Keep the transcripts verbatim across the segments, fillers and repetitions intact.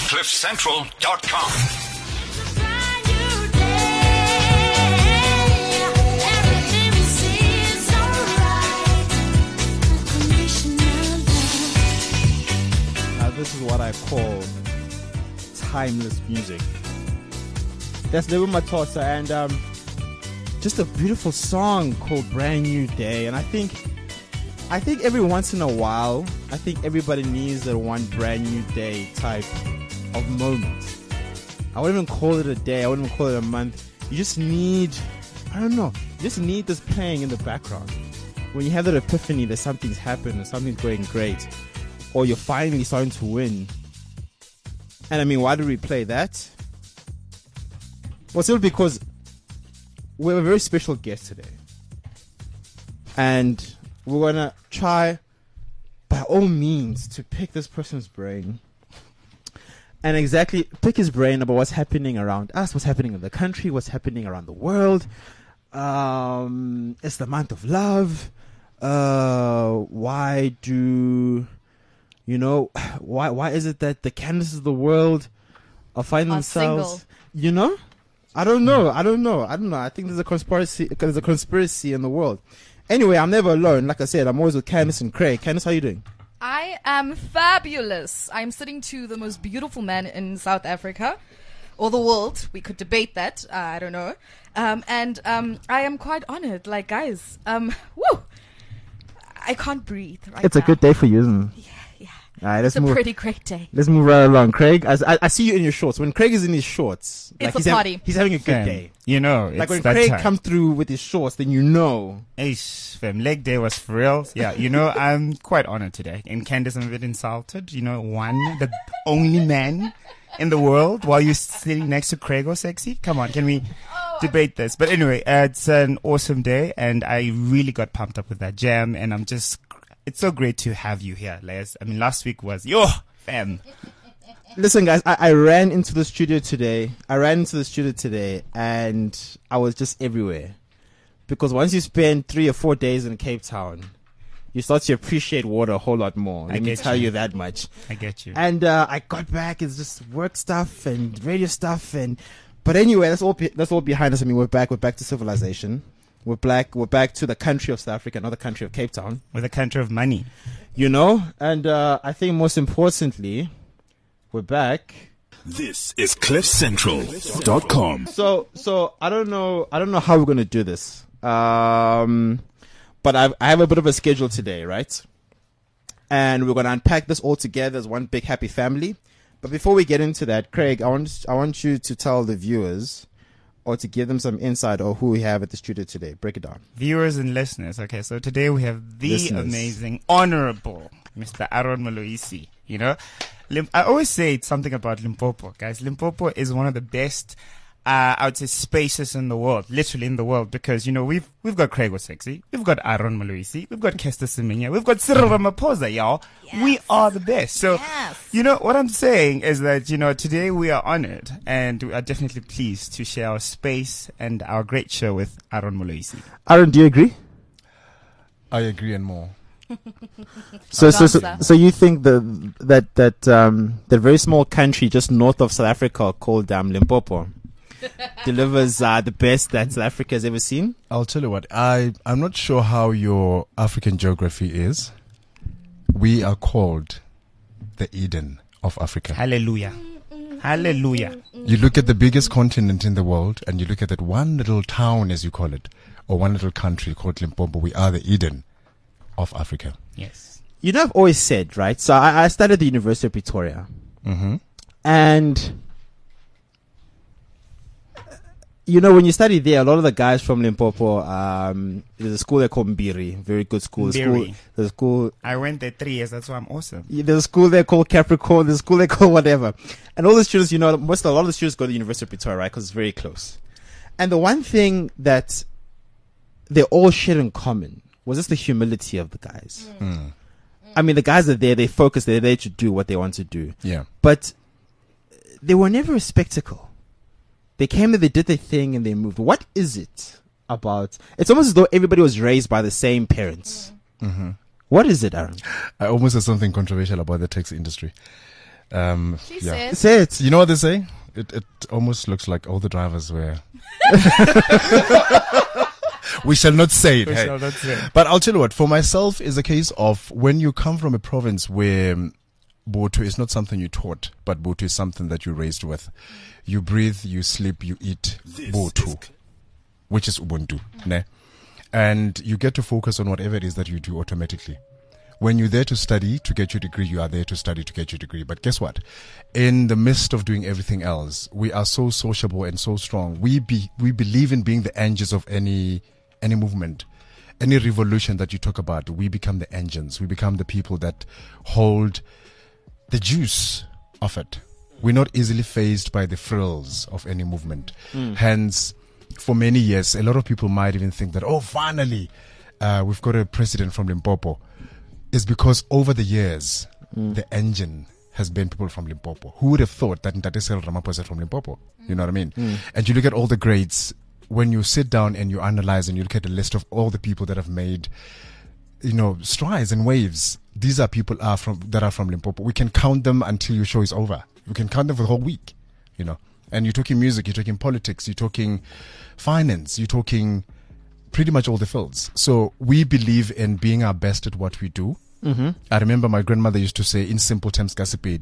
cliff central dot com. This is what I call timeless music. That's Lebo Mathosa, and um, just a beautiful song called Brand New Day. And I think, I think every once in a while, I think everybody needs that one brand new day type of moment. I wouldn't even call it a day. I wouldn't even call it a month. You just need, I don't know, you just need this playing in the background. When you have that epiphany that something's happened or something's going great, or you're finally starting to win. And I mean, why do we play that? Well, simply because we have a very special guest today. And we're going to try, by all means, to pick this person's brain. And exactly pick his brain about what's happening around us, what's happening in the country, what's happening around the world. Um, it's the month of love. Uh, why do... You know, why why is it that the Candaces of the world are finding Are themselves, single. you know? I don't know. I don't know. I don't know. I think there's a conspiracy there's a conspiracy in the world. Anyway, I'm never alone. Like I said, I'm always with Candace and Craig. Candace, how you doing? I am fabulous. I'm sitting to the most beautiful man in South Africa, or the world. We could debate that. Uh, I don't know. Um, and um, I am quite honored. Like, guys, um, woo! I can't breathe right It's a now. good day for you, isn't it? Yeah, yeah. All right, let's It's a move. pretty great day. Let's move right along, Craig. As I, I see you in your shorts. When Craig is in his shorts, It's like a he's, hav- party. he's having a good Fam, day. You know, it's Like when that Craig time. comes through with his shorts, then you know. Eish, fam, leg day was for real. Yeah, you know, I'm quite honored today. And Candace, I'm a bit insulted. You know, one, the only man in the world while you're sitting next to Craig or sexy. Come on, can we debate this? But anyway, uh, it's an awesome day, and I really got pumped up with that jam, and I'm just, it's so great to have you here, Les. I mean, last week was, yo, fam. Listen, guys, I, I ran into the studio today. I ran into the studio today, and I was just everywhere. Because once you spend three or four days in Cape Town, you start to appreciate water a whole lot more. Let I me get tell you. you that much. I get you. And uh, I got back. It's just work stuff and radio stuff, and but anyway, that's all. Be- that's all behind us. I mean, we're back. We're back to civilization. We're back. We're back to the country of South Africa, not the country of Cape Town. With a country of money. You know, and uh, I think most importantly, we're back. This is cliff central dot com. So, so I don't know. I don't know how we're gonna do this. Um, but I've, I have a bit of a schedule today, right? And we're gonna unpack this all together as one big happy family. But before we get into that, Craig, I want I want you to tell the viewers, or to give them some insight on who we have at the studio today. Break it down. Viewers and listeners. Okay, so today we have the Listeners. amazing, honorable Mister Aaron Maloisi. You know, Lim- I always say it's something about Limpopo, guys. Limpopo is one of the best, uh, I would say, spaces in the world, literally in the world, because, you know, we've we've got Craig Sexy, we've got Aaron Maloisi, we've got Kester Semenya, we've got Cyril Ramaphosa, y'all. We are the best. So, Yes. you know, what I'm saying is that, you know, today we are honored and we are definitely pleased to share our space and our great show with Aaron Maloisi. Aaron, do you agree? I agree and more. So, so, so, Dancer. so you think the that that um that very small country just north of South Africa called um, Limpopo delivers uh, the best that South Africa has ever seen? I'll tell you what, I, I'm not sure how your African geography is. We are called the Eden of Africa. Hallelujah. Hallelujah. You look at the biggest continent in the world and you look at that one little town, as you call it, or one little country called Limpopo. We are the Eden of Africa. Yes. You know, I've always said, right? So I, I studied at the University of Pretoria, Mm-hmm. and you know, when you study there, a lot of the guys from Limpopo, um, there's a school they call Mbiri, very good school. The school, Mbiri. there's a school, I went there three years. That's why I'm awesome. yeah, there's a school there called Capricorn. There's a school they call whatever, and all the students, you know, most a lot of the students go to the University of Pretoria, right? Because it's very close. And the one thing that they all shared in common was just the humility of the guys. Mm. I mean, the guys are there, they focus, they're there to do what they want to do. Yeah. But they were never a spectacle. They came there, they did their thing, and they moved. What is it about? It's almost as though everybody was raised by the same parents. Mm-hmm. What is it, Aaron? I almost said something controversial about the taxi industry. Um, Please yeah. say it. Say it. You know what they say? It it almost looks like all the drivers were. We shall not say it. We hey. shall not say. But I'll tell you what. For myself, is a case of when you come from a province where um, Botho is not something you're taught, but Botho is something that you're raised with. You breathe, you sleep, you eat Botho, which is Ubuntu. Ne? And you get to focus on whatever it is that you do automatically. When you're there to study to get your degree, you are there to study to get your degree. But guess what? In the midst of doing everything else, we are so sociable and so strong. We be we believe in being the engines of any any movement, any revolution that you talk about. We become the engines. We become the people that hold the juice of it. We're not easily phased by the frills of any movement. Mm. Hence, for many years, a lot of people might even think that, oh, finally, uh, we've got a president from Limpopo. It's because over the years, mm. the engine has been people from Limpopo. Who would have thought that Ntate Cyril Ramaphosa is from Limpopo? You know what I mean? Mm. And you look at all the grades, when you sit down and you analyze and you look at the list of all the people that have made, you know, strides and waves, these are people are from that are from Limpopo. We can count them until your show is over. We can count them for the whole week, you know. And you're talking music, you're talking politics, you're talking finance, you're talking pretty much all the fields. So we believe in being our best at what we do. Mm-hmm. I remember my grandmother used to say, in simple terms,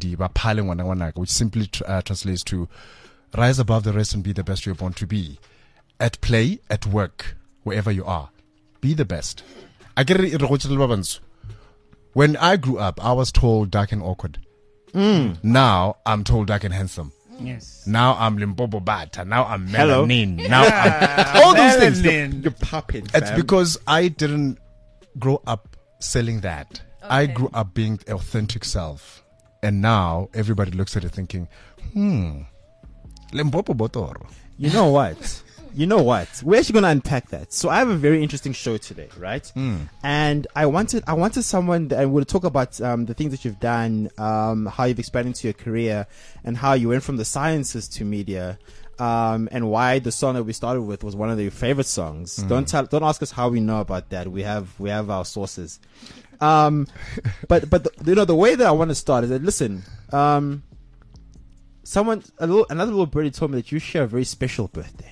which simply uh, translates to rise above the rest and be the best you're born to be. At play, at work, wherever you are, be the best. I get it. When I grew up, I was told dark and awkward. Mm. Now I'm told dark and handsome. Yes. Now I'm Limpopo Bata. Now I'm Hello. Melanin. Now I'm all those things. You're, you're popping. It's fam. because I didn't grow up selling that. Okay. I grew up being the authentic self. And now everybody looks at it thinking, hmm, Limpopo Botoro. You know what? You know what? We're actually going to unpack that. So I have a very interesting show today, right? Mm. And I wanted, I wanted someone that, and we'll talk about um, the things that you've done, um, how you've expanded into your career, and how you went from the sciences to media, um, and why the song that we started with was one of your favorite songs. Mm. Don't tell, don't ask us how we know about that. We have, we have our sources. Um, but but the, you know the way that I want to start is that listen, um, someone, a little, another little birdie told me that you share a very special birthday.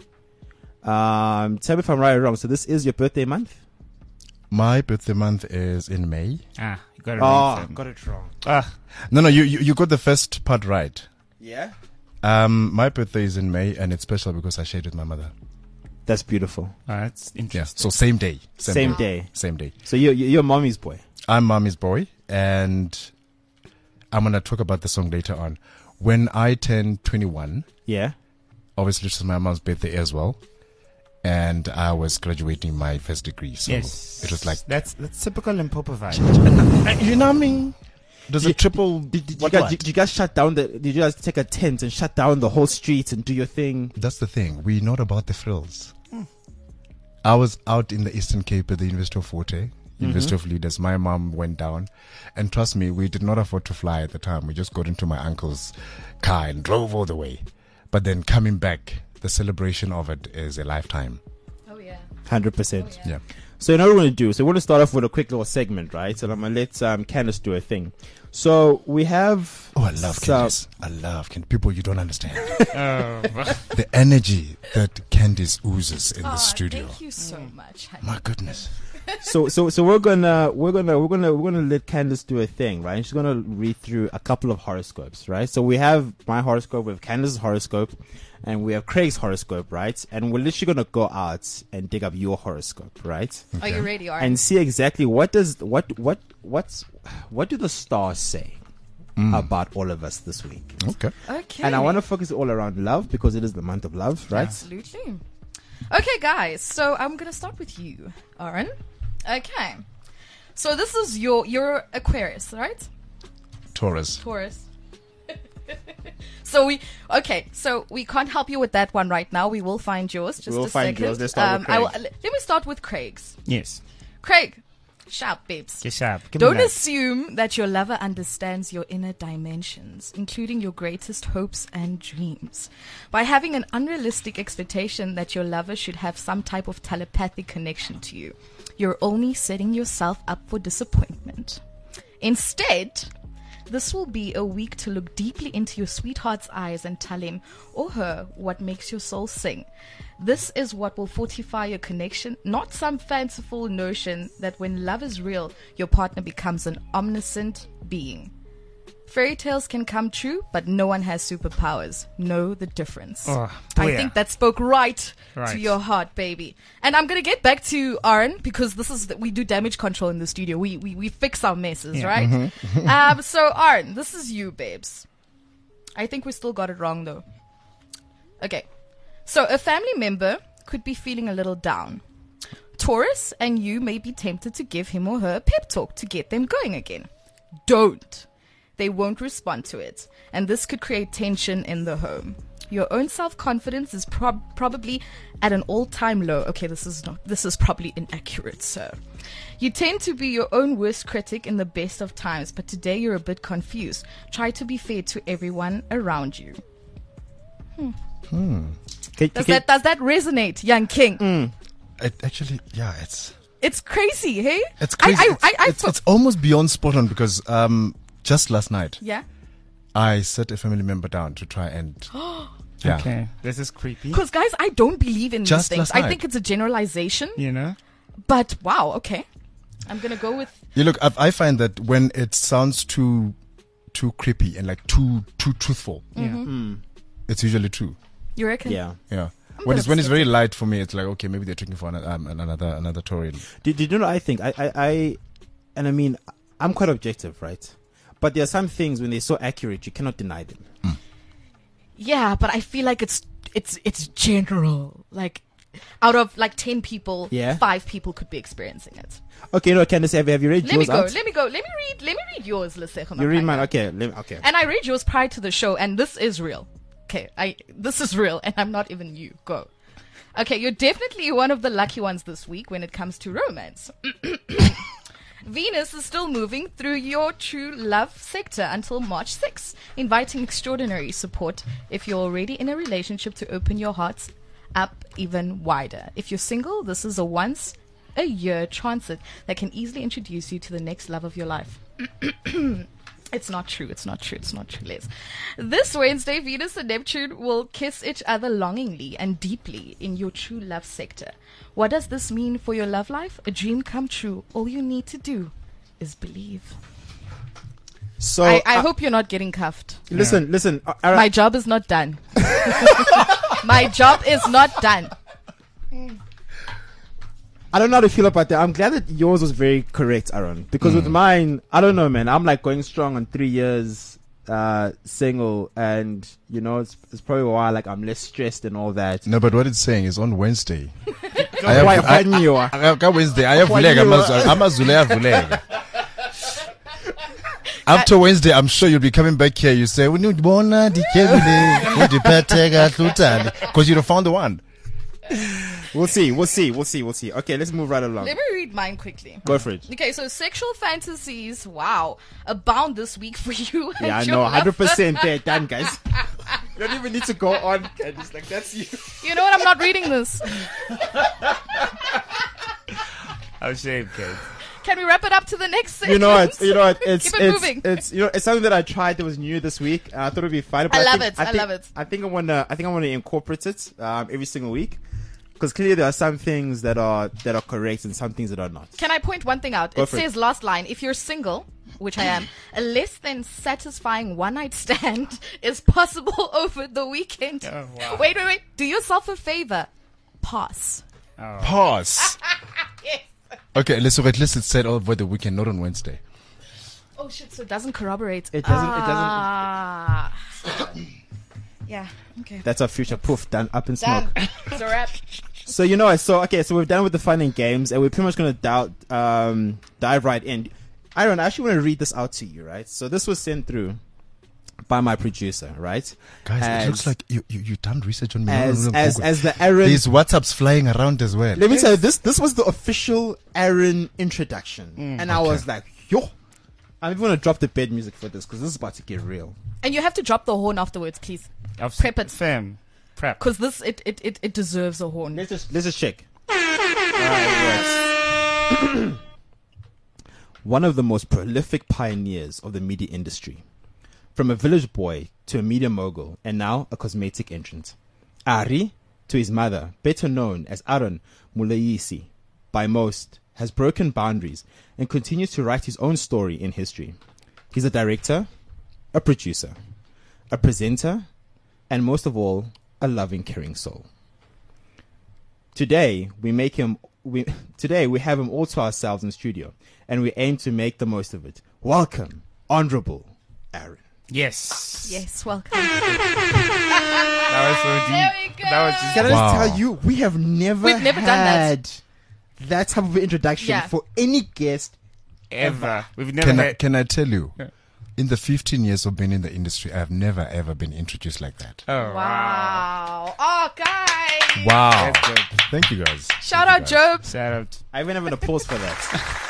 Um, tell me if I'm right or wrong. So this is your birthday month? My birthday month is in May. Ah, you got it Oh, wrong. got it wrong. Ah, No, no, you, you you got the first part right. Yeah? Um, my birthday is in May, and it's special because I shared with my mother. That's beautiful. ah, that's Yeah, interesting. so same day. Same day. Same day. So you're, you're mommy's boy. I'm mommy's boy, and I'm going to talk about the song later on. When I turned twenty-one, Yeah? obviously it was my mom's birthday as well, and I was graduating my first degree. So Yes, it was like, that's that's typical Limpopo vibe. you know what I mean? There's a You- triple. Did, did, you what, guys, what? did you guys shut down the, did you guys take a tent and shut down the whole street and do your thing? That's the thing. We're not about the frills. I was out in the Eastern Cape at the University of Forte, University of Leaders. My mom went down, and trust me, we did not afford to fly at the time. We just got into my uncle's car and drove all the way. But then coming back, the celebration of it is a lifetime. Oh yeah. one hundred percent. Oh, Yeah. So you know what we're going to do? So we're going to start off with a quick little segment, right? So I'm going to let um, Candice do a thing. So we have... Oh, I love So- Candice. I love Candice. People, you don't understand. Oh, The energy that Candice oozes in Oh, the studio. Thank you so much. honey. My goodness. So so so we're gonna we're gonna we're gonna we're gonna let Candice do a thing, right? She's gonna read through a couple of horoscopes, right? So we have my horoscope, we have Candice's horoscope, and we have Craig's horoscope, right? And we're literally gonna go out and dig up your horoscope, right? Are you ready, Art? And see exactly what does what what what's what do the stars say about all of us this week? Okay. Okay. And I want to focus all around love because it is the month of love, right? Absolutely. Okay, guys. So I'm gonna start with you, Aaron. Okay. So this is your your Aquarius, right? Taurus. Taurus. So we okay. So we can't help you with that one right now. We will find yours. Just We'll a find second. yours. Let's start with I will, Craig. let me start with Craig's. yes. Craig, sharp babes. Get sharp. Give me Don't that. assume that your lover understands your inner dimensions, including your greatest hopes and dreams. By having an unrealistic expectation that your lover should have some type of telepathic connection to you, you're only setting yourself up for disappointment. Instead, This will be a week to look deeply into your sweetheart's eyes and tell him or her what makes your soul sing. This is what will fortify your connection, not some fanciful notion that when love is real, your partner becomes an omniscient being. Fairy tales can come true, but no one has superpowers. Know the difference. Oh, I yeah. think that spoke right, Right. to your heart, baby. And I'm gonna get back to Aaron because this is the, we do damage control in the studio. We we, we fix our messes, Yeah. right? um. So Aaron, this is you, babes. I think we still got it wrong though. Okay. So a family member could be feeling a little down. Taurus and you may be tempted to give him or her a pep talk to get them going again. Don't. They won't respond to it, and this could create tension in the home. Your own self-confidence is prob- probably at an all-time low. Okay, this is not. This is probably inaccurate, sir. You tend to be your own worst critic in the best of times, but today you're a bit confused. Try to be fair to everyone around you. Can- Does can- that does that resonate, young king? It actually, yeah, it's It's crazy, hey? it's crazy. I, I, it's, I, I it's, feel- it's almost beyond spot on because um, just last night yeah. I sat a family member down to try and yeah. Okay. This is creepy. Because guys, I don't believe in Just these things. last I night. think it's a generalization, You know? but wow, okay. I'm gonna go with You look, I, I find that when it sounds too too creepy and like too too truthful, Mm-hmm. Yeah. it's usually true. you reckon? Yeah. Yeah. I'm When gonna it's when it's skip very light for me, it's like okay, maybe they're taking for another um, another another Tory. Did, did you know what I think? I, I, I, and I mean, I'm quite objective, right? But there are some things when they're so accurate, you cannot deny them. Yeah, but I feel like it's it's it's general. Like out of like ten people, Yeah. five people could be experiencing it. Okay, no, Candace, have, have you read Let me yours go. out? Let me go. Let me read. Let me read yours, Lesego You read mine. Makhanya. Okay, let me, okay. And I read yours prior to the show, and this is real. Okay, I this is real, and I'm not even you. Go. Okay, you're definitely one of the lucky ones this week when it comes to romance. Venus is still moving through your true love sector until March sixth, inviting extraordinary support if you're already in a relationship to open your hearts up even wider. If you're single, this is a once a year transit that can easily introduce you to the next love of your life. It's not true. It's not true. It's not true, Liz. This Wednesday, Venus and Neptune will kiss each other longingly and deeply in your true love sector. What does this mean for your love life? A dream come true. All you need to do is believe. So, I, I uh, hope you're not getting cuffed. listen, listen. Uh, Aaron, My job is not done. My job is not done. I don't know how to feel about that. I'm glad that yours was very correct, Aaron. Because with mine, I don't know, man. I'm like going strong on three years uh, single, and you know, it's, it's probably why like I'm less stressed and all that. No, but what it's saying is on Wednesday. Why- why knew I- I- I- Wednesday ayavuleka amazwi amazulu ayavuleka. After Wednesday, I'm sure you'll be coming back here. You say, because you'd have found the one. We'll see. We'll see. We'll see. We'll see. Okay, let's move right along. Let me read mine quickly. Go for it. Okay, so sexual fantasies, wow, abound this week for you. and Yeah, I your know. love- one hundred percent there, done, guys. You don't even need to go on. It's like, that's you. You know what? I'm not reading this. I'm ashamed, kids. Can we wrap it up to the next segment? You know what? You know what? It's Keep it it's, moving. it's you know it's something that I tried that was new this week. Uh, I thought it'd be fun. But I love think, it. I think, love it. I think I wanna I think I wanna incorporate it um, every single week because clearly there are some things that are that are correct and some things that are not. Can I point one thing out? Go It for it. says last line, if you're single, which I am, a less than satisfying one night stand is possible over the weekend. Oh, wow. Wait, wait, wait. Do yourself a favor. Pass. Pause. Yes. Okay, let's so at least it's said over the weekend, not on Wednesday. Oh shit, so it doesn't corroborate. It doesn't- it doesn't- Ah. Yeah, okay. That's our future. Poof, done. Up in smoke. Done. It's a wrap. So you know what? So okay, so we're done with the fun and games, and we're pretty much gonna dive um, dive right in. Aaron, I actually want to read this out to you, right? So this was sent through by my producer, right? Guys, As- it looks like you, you, you done research on me. as No, no, no, as Google. as the Aaron. There's WhatsApps flying around as well. Let me tell you, this this was the official Aaron introduction, Mm, and I was like, yo, I'm even gonna drop the bed music for this because this is about to get real. And you have to drop the horn afterwards, please. I've Prep it. Fam. Prep. Because this, it, it, it, it deserves a horn. Let's just let's just check. Alright, one of the most prolific pioneers of the media industry. From a village boy to a media mogul, and now a cosmetic entrant. Ari, to his mother, better known as Aaron Muleisi, by most, has broken boundaries and continues to write his own story in history. He's a director, a producer, a presenter, and most of all, a loving, caring soul. Today, we make him. We today we have him all to ourselves in studio, and we aim to make the most of it. Welcome, Honorable Aaron. Yes. Yes, welcome. That was so deep. There we go. That was just Can I Wow. just tell you, we have never, We've never done that. had that type of introduction Yeah. for any guest. ever. We've never Can I, had. can I tell you, Yeah. in the fifteen years of being in the industry, I have never ever been introduced like that. Oh, wow. Wow. Oh, guys. Wow. That's good. Thank you guys. Shout Thank out, you guys. Job. Shout out. I even have an applause for that.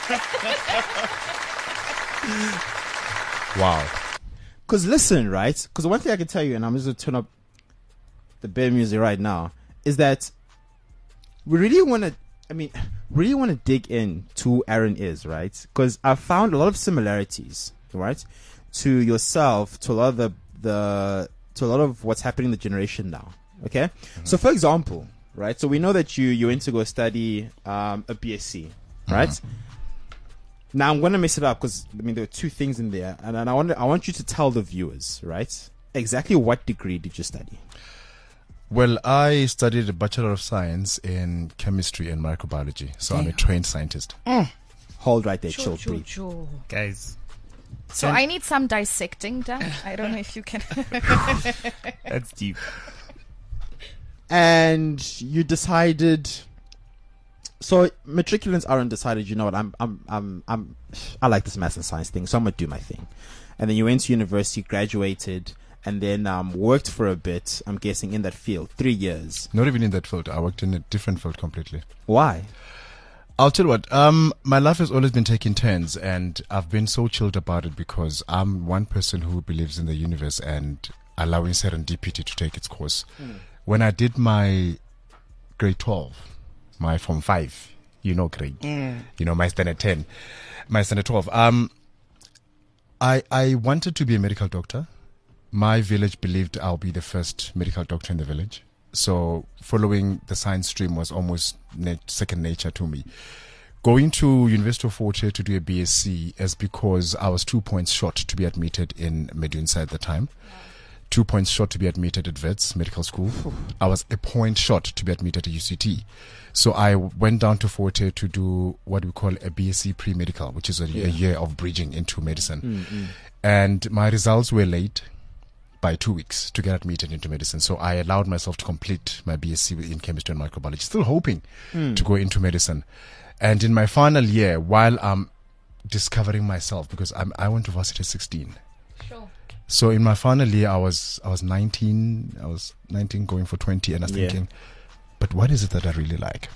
Wow. Because listen, right? Because one thing I can tell you, and I'm just going to turn up the bed music right now, is that we really want to, I mean, really want to dig in to who Aaron is, right? Because I found a lot of similarities, right? To yourself, to a lot of the, the to a lot of what's happening in the generation now. Okay? Mm-hmm. So for example, right? So we know that you, you went to go study um, a B S c, right? Mm-hmm. Now I'm going to mess it up because I mean there are two things in there, and, and I want I want you to tell the viewers, right, exactly what degree did you study? Well, I studied a Bachelor of Science in Chemistry and Microbiology, so I'm a trained scientist. Hold right there, Sure, chill, sure, breathe. sure. Guys. So I need some dissecting done. I don't know if you can. That's deep. And you decided. So matriculants aren't decided. You know what? I'm I'm I'm I'm I like this math and science thing, so I'm gonna do my thing. And then you went to university, graduated, and then um worked for a bit. I'm guessing in that field, three years. Not even in that field. I worked in a different field completely. Why? I'll tell you what, um, my life has always been taking turns, and I've been so chilled about it because I'm one person who believes in the universe and allowing serendipity to take its course. Mm. When I did my grade twelve, my form five, you know, grade, mm. you know, my standard ten, my standard twelve, um, I, I wanted to be a medical doctor. My village believed I'll be the first medical doctor in the village. So following the science stream was almost na- second nature to me. Going to University of Fort Hare to do a B S c is because I was two points short to be admitted in Medunsa at the time. Wow. Two points short to be admitted at Vets Medical School. I was a point short to be admitted at U C T. So I went down to Fort Hare to do what we call a B S c pre-medical, which is a, yeah. a year of bridging into medicine. Mm-hmm. And my results were late by two weeks to get admitted into medicine. So I allowed myself to complete my B S c in chemistry and microbiology, still hoping mm. to go into medicine. And in my final year, while I'm discovering myself, because I'm, I went to varsity at sixteen. Sure. So in my final year, I was I was nineteen. I was nineteen, going for twenty, and I was yeah. thinking, but what is it that I really like?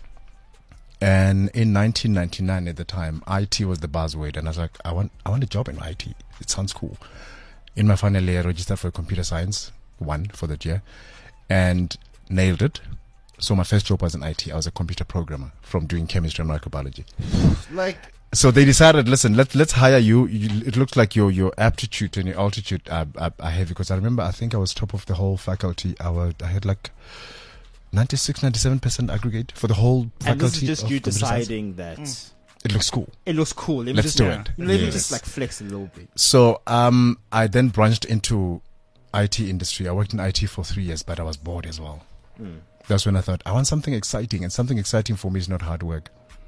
And in nineteen ninety-nine, at the time, I T was the buzzword, and I was like, I want I want a job in I T. It sounds cool. In my final year, I registered for computer science one for that year, and nailed it. So my first job was in I T. I was a computer programmer from doing chemistry and microbiology. Like, so they decided, listen, let's let's hire you. you it looks like your your aptitude and your altitude are, are, are heavy. Because I remember, I think I was top of the whole faculty. I was, I had like ninety-six, ninety-seven percent aggregate for the whole faculty. And this is just of you computer science. deciding that Mm. It looks cool. it looks cool. Let me Let's just do yeah. it. Let me Yes. just like flex a little bit. So um, I then branched into I T industry. I worked in I T for three years, but I was bored as well. Mm. That's when I thought, I want something exciting, and something exciting for me is not hard work.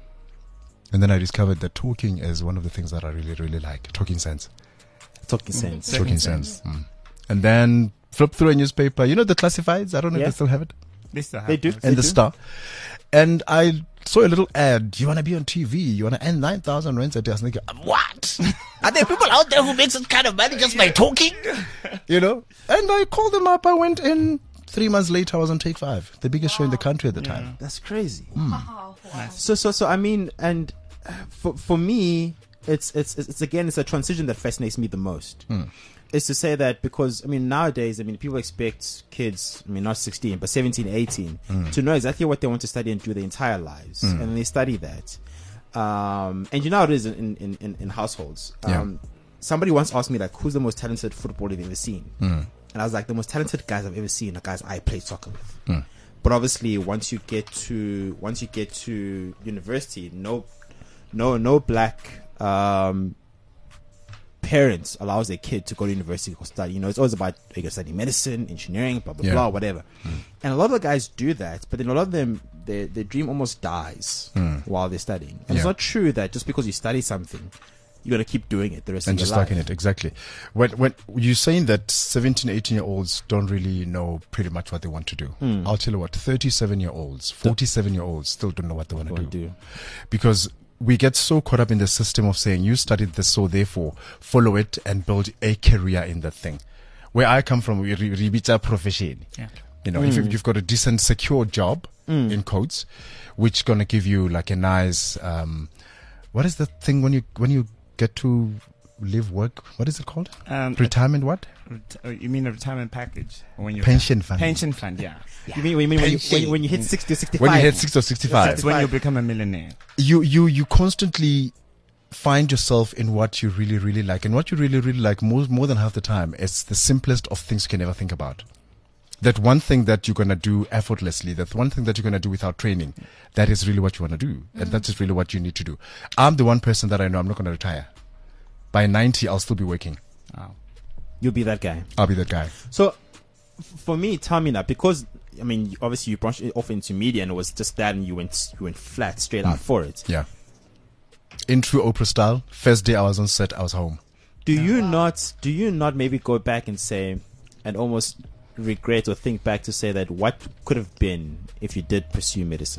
And then I discovered that talking is one of the things that I really, really like. Talking sense. Talking sense. Talking, talking sense. sense. Mm. And then flip through a newspaper. You know the classifieds? I don't know Yeah. if they still have it. They still have They do. those. And They the do. Star. And I saw a little ad. Do you want to be on T V? You want to earn nine thousand rands a day? I was thinking, what? Are there people out there who make this kind of money just by talking? You know? And I called them up. I went in. Three months later, I was on Take Five, the biggest wow. show in the country at the yeah. time. That's crazy. Mm. Wow. Wow. So, so, so, I mean, and uh, for for me, it's, it's, it's, again, it's a transition that fascinates me the most. Mm. Is to say that because, I mean, nowadays, I mean, people expect kids, I mean, not sixteen, but seventeen, eighteen, mm. to know exactly what they want to study and do their entire lives. Mm. And they study that. Um, and you know how it is in, in, in, in households. Yeah. Um, somebody once asked me, like, who's the most talented footballer they've ever seen? Mm. And I was like, the most talented guys I've ever seen are guys I played soccer with. Mm. But obviously, once you get to once you get to university, no, no, no black um, parents allows their kid to go to university or study. You know, it's always about they go study medicine, engineering, blah blah Yeah. blah, whatever. Mm. And a lot of the guys do that, but then a lot of them, their their dream almost dies Mm. while they're studying. And it's Yeah. not true that just because you study something, you're gonna keep doing it the rest And of just your life. stuck in it, exactly. When when you're saying that seventeen, eighteen year olds don't really know pretty much what they want to do, Mm. I'll tell you what, thirty-seven year olds, forty-seven year olds still don't know what they want to What do. do. Because we get so caught up in the system of saying you studied this, so therefore follow it and build a career in that thing. Where I come from, we re- rebita profession. Yeah. You know, if Mm. you- you've got a decent, secure job Mm. in quotes, which gonna give you like a nice, um, what is the thing when you when you get to live work? What is it called? Um, Retirement? What? ret- uh, you mean a retirement package? When you Pension fund. Pension fund, yeah. You mean, you mean when, you, when, you, when you hit sixty or sixty-five? When you hit sixty or sixty-five, That's when you become a millionaire. you you you constantly find yourself in what you really really like, and what you really really like more more than half the time it's the simplest of things you can ever think about. That one thing that you're gonna do effortlessly, that one thing that you're gonna do without training, that is really what you want to do, and that is really what you need to do. I'm the one person that I know I'm not gonna retire. By ninety, I'll still be working. Wow. You'll be that guy. I'll be that guy. So, f- for me, tell me now, because I mean, obviously you branched off into media, and it was just that, and you went you went flat straight out for it. Yeah. In true Oprah style, first day I was on set, I was home. Do you not? Do you not maybe go back and say, and almost regret or think back to say that what could have been if you did pursue medicine?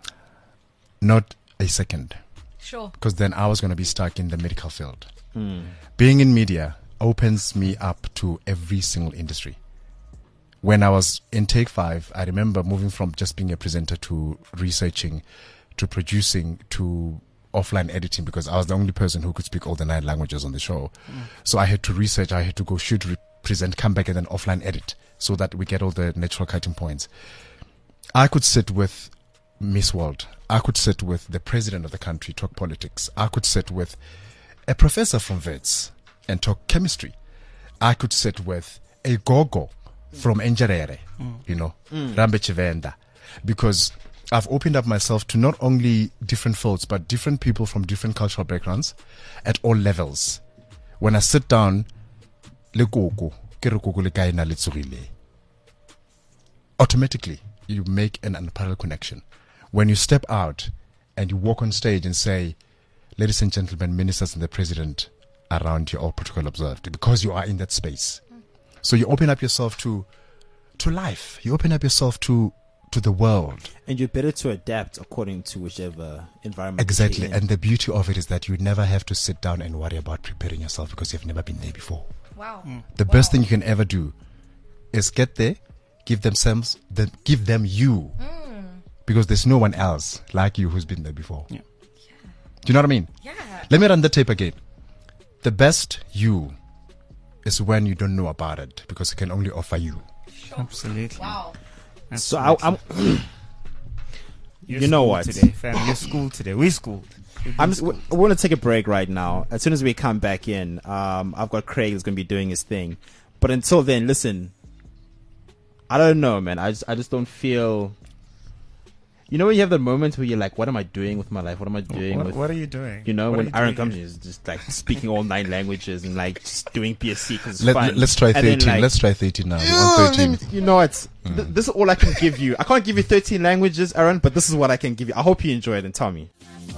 Not a second, Sure. because then I was gonna be stuck in the medical field. Hmm. Being in media opens me up to every single industry. When I was in Take Five, I remember moving from just being a presenter to researching, to producing, to offline editing, because I was the only person who could speak all the nine languages on the show. So I had to research, I had to go shoot, re- present, come back, and then offline edit, so that we get all the natural cutting points. I could sit with Miss World. I could sit with the president of the country, talk politics. I could sit with a professor from Wits and talk chemistry. I could sit with a gogo from Engerere, you know, Rambe Chivenda, because I've opened up myself to not only different fields, but different people from different cultural backgrounds at all levels. When I sit down, le gogo, ke re gogo le kae na le tsogile. Automatically, you make an unparalleled connection. When you step out and you walk on stage and say, ladies and gentlemen, ministers and the president around you, all protocol observed, because you are in that space. So you open up yourself to to life. You open up yourself to to the world. And you're better to adapt according to whichever environment. Exactly. you're in. And the beauty of it is that you never have to sit down and worry about preparing yourself because you've never been there before. Wow. The best thing you can ever do is get there, give themselves, the, give them you, because there's no one else like you who's been there before. Yeah. Do you know what I mean? Yeah. Let me run the tape again. The best you is when you don't know about it, because it can only offer you. Absolutely. Wow. So I, I'm. You're You know schooled what? Today, fam. You're schooled today. We schooled. We've been I'm just, schooled. we want to take a break right now. As soon as we come back in, um, I've got Craig who's going to be doing his thing. But until then, listen, I don't know, man. I just, I just don't feel. You know when you have the moment where you're like, what am I doing with my life? What am I doing What, with, what are you doing? you know, What when are you Aaron doing comes here? in, is just like speaking all nine languages and like just doing P S C because it's Let, fun. us try And then, thirteen. like, let's try thirteen now. We're you on know, thirteen. let me- you know what? Th- this is all I can give you. I can't give you thirteen languages, Aaron, but this is what I can give you. I hope you enjoy it and tell me.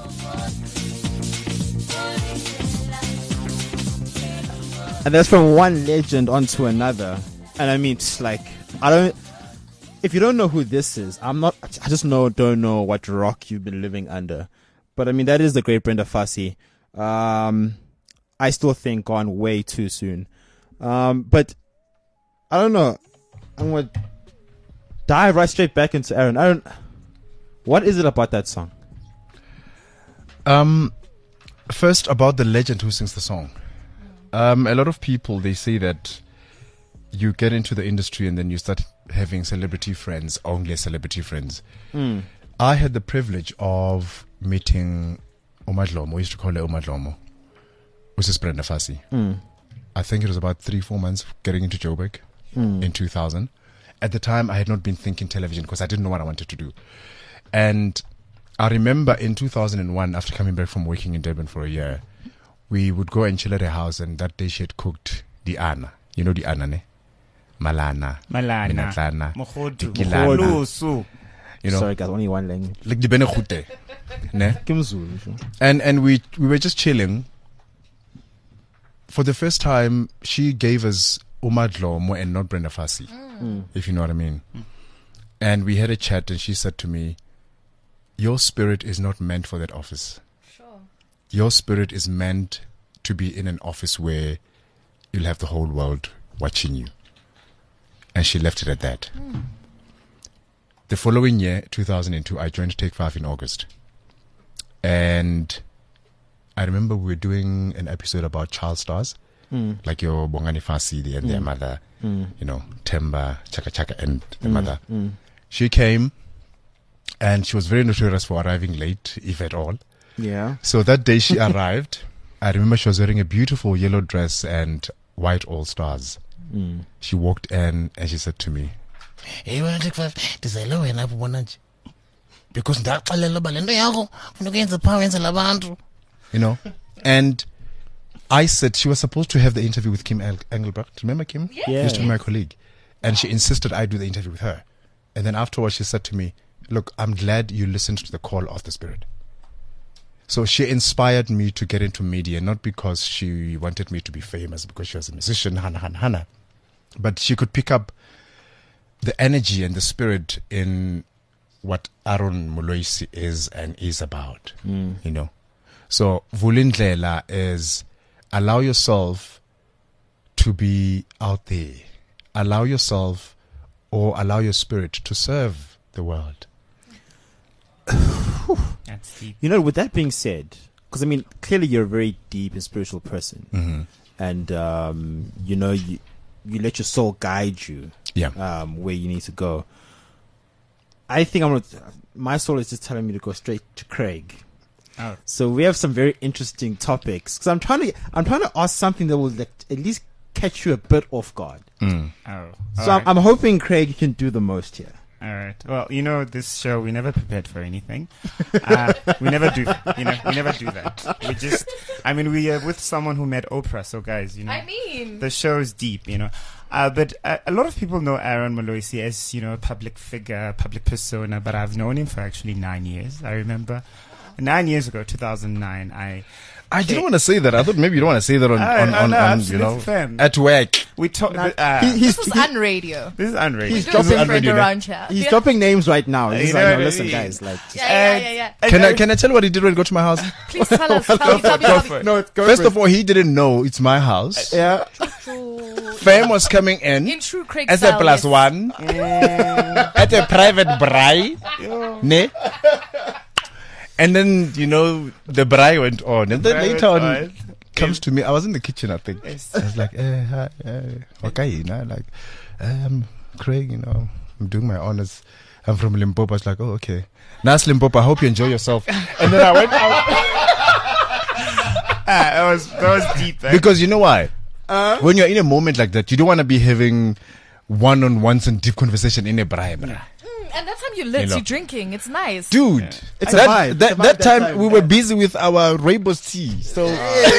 And that's from one legend onto another. And I mean, it's like, I don't, if you don't know who this is, I'm not, I just know, don't know what rock you've been living under. But I mean, that is the great Brenda Fassie. Um, I still think gone way too soon. Um, but I don't know. I'm going to dive right straight back into Aaron. Aaron, what is it about that song? Um, first about the legend who sings the song. Um, a lot of people, they say that you get into the industry and then you start having celebrity friends, only celebrity friends. Mm. I had the privilege of meeting Umadlomo. We used to call her Umadlomo. Which is Brenda Fassie. Mm. I think it was about three, four months getting into Joburg mm. in two thousand. At the time, I had not been thinking television because I didn't know what I wanted to do. And I remember in two thousand one, after coming back from working in Durban for a year, we would go and chill at her house, and that day she had cooked the Anna. You know the Anna, ne? Malana. Malana. Minatlana. Mogodu. Tikilana. Mogodu. You know? Sorry, guys, only one language. Like the Benegute. Ne? Kimzulu, sure. And and we we were just chilling. For the first time, she gave us Umadlomo and not Brenda Fassie, mm. if you know what I mean. Mm. And we had a chat, and she said to me, your spirit is not meant for that office. Sure. Your spirit is meant to be in an office where you'll have the whole world watching you. And she left it at that. Mm. The following year, two thousand two, I joined Take Five in August. And I remember we were doing an episode about child stars, mm. like your Bongani Fassie and mm. their mother, mm. you know, Temba, Chaka Chaka and the mm. mother. Mm. She came, and she was very notorious for arriving late, if at all. Yeah. So that day she arrived, I remember she was wearing a beautiful yellow dress and white all stars. Mm. She walked in and she said to me, "Hey, when I take five, this is low and up one inch. Because that you know, and I said she was supposed to have the interview with Kim El- Engelbrecht. Remember Kim? Yeah. Yeah. She used to be my colleague. And she insisted I do the interview with her. And then afterwards she said to me, look, I'm glad you listened to the call of the spirit. So she inspired me to get into media, not because she wanted me to be famous, because she was a musician, Hana, Hana, Hana. But she could pick up the energy and the spirit in what Aaron Moloisi is and is about, mm. you know. So Vulindlela is allow yourself to be out there. Allow yourself or allow your spirit to serve the world. That's deep. You know, with that being said, because I mean, clearly you're a very deep and spiritual person. Mm-hmm. And, um, you know, you, you let your soul guide you yeah. um, where you need to go. I think I'm gonna, my soul is just telling me to go straight to Craig. Oh. So we have some very interesting topics. Because I'm trying to, I'm trying to ask something that will like, at least catch you a bit off guard. Mm. Oh, so I'm, I'm hoping Craig you can do the most here. All right. Well, you know, this show, we never prepared for anything. Uh, we never do, you know, we never do that. We just, I mean, we are with someone who met Oprah. So guys, you know, I mean, the show is deep, you know. Uh, but uh, a lot of people know Aaron Moloisi as, you know, a public figure, public persona, but I've known him for actually nine years. I remember nine years ago, two thousand nine, I... I didn't want to say that. I thought maybe you don't want to say that on, Uh, on, no, on, no, on you absolute know, fam. at work. We talked... Nah, Uh, he- he's- this was he- unradio. this is unreal. He's We do dropping- different unradio, ne? around here. He's Yeah. dropping names right now. He's You like, know, no, listen, he- guys, like, Yeah, yeah, yeah, yeah. And Can I then- can I tell you what he did when he got to my house? Please tell us. Tell me, tell me, Go tell for me. it. no, go First for of all, he didn't know it's my house. yeah. Fame was coming in In true Craig as a style, plus yes. one at a private braai, ne? And then you know the braai went on, and then Braai later on went on. comes to me. I was in the kitchen, I think. Yes. I was like, eh, hi, eh, okay, you know, like, um, Craig, you know, I'm doing my honors. I'm from Limpopo. I was like, oh, okay. Nice Limpopo. I hope you enjoy yourself. And then I went out Ah, that was that was deep. Eh? because you know why? Uh, when you're in a moment like that, you don't want to be having one-on-ones and deep conversation in a braai, bruh. Mm, and that time you lit, You know. you're drinking. It's nice. Dude, It's a that, vibe. that, It's a vibe that that time, time, we yeah. were busy with our Rooibos tea. So,